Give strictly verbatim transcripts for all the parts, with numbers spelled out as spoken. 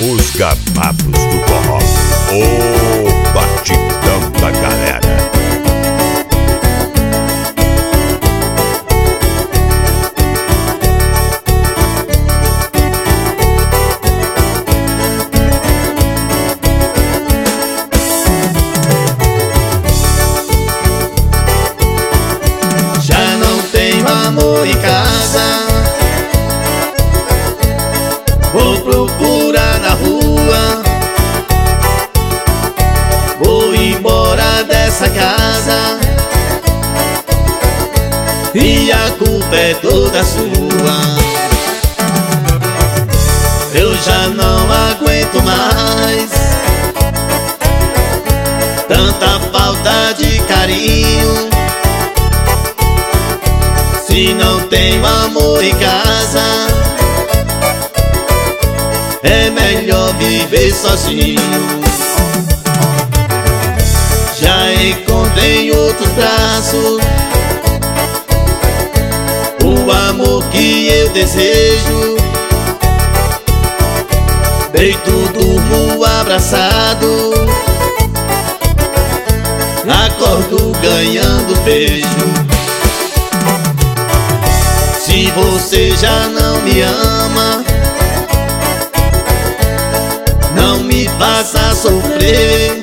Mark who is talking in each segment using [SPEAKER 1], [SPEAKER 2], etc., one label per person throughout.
[SPEAKER 1] Os Gamados do Forró, o batidão da galera.
[SPEAKER 2] Já não tenho amor em casa, vou procurar na rua, vou embora dessa casa e a culpa é toda sua. Eu já não aguento mais tanta falta de carinho. Se não tenho amor em casa, é melhor viver sozinho. Já encontrei em outros braços o amor que eu desejo. Deito, durmo abraçado, acordo ganhando beijo. Se você já não me ama, não me faça sofrer.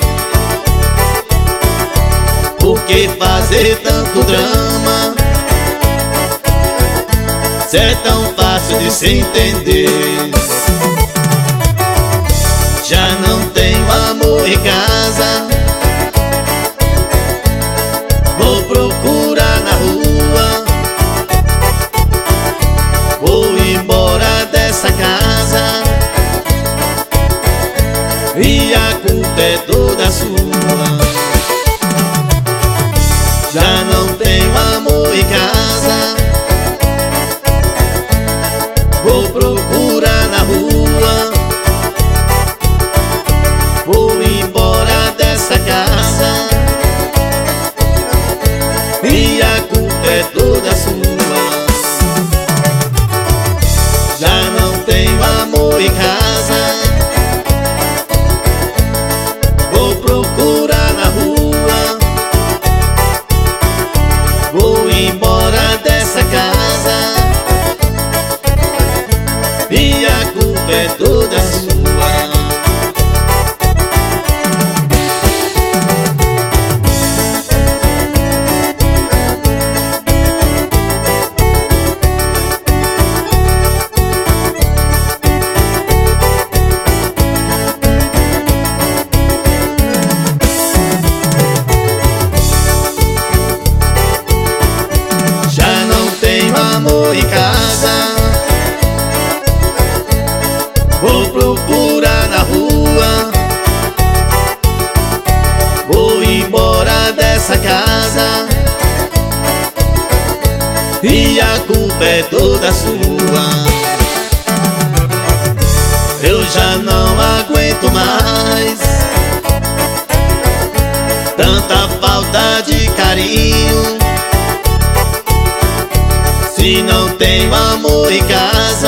[SPEAKER 2] Por que fazer tanto drama, se é tão fácil de se entender? Já não tenho amor em casa, vou procurar na rua, vou embora dessa casa e a culpa é toda sua. Já não tenho amor em casa, vou procurar na rua, vou embora dessa casa e a culpa é toda sua. Já não tenho amor em casa, vou procurar na rua, vou embora dessa casa e a culpa é toda sua. Amor em casa, vou procurar na rua, vou embora dessa casa e a culpa é toda sua. Eu já não aguento mais tanta falta de carinho. Se não tenho amor em casa,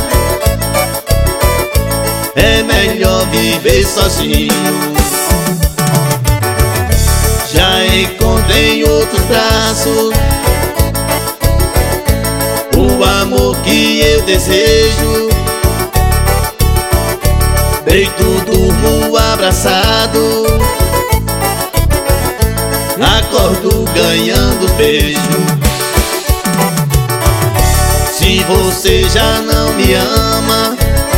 [SPEAKER 2] é melhor viver sozinho. Já encontrei em outros braços o amor que eu desejo. Deito, durmo abraçado, acordo ganhando beijo. Se você já não me ama,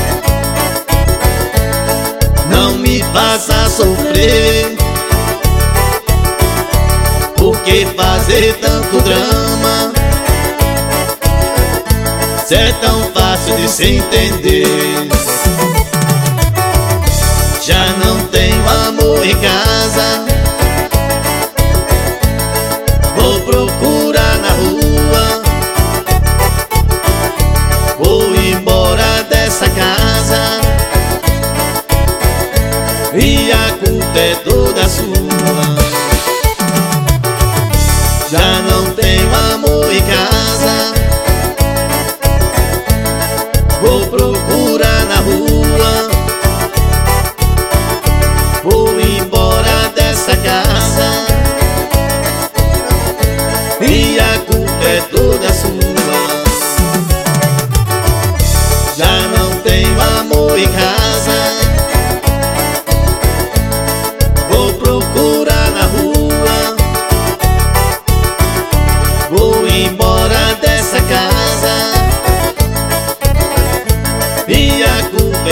[SPEAKER 2] não me faça sofrer. Por que fazer tanto drama, se é tão fácil de se entender? Já não tenho amor em casa, vou procurar na rua, vou embora dessa casa e a culpa é toda sua. Já não tenho amor em casa, vou procurar na rua,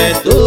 [SPEAKER 2] é toda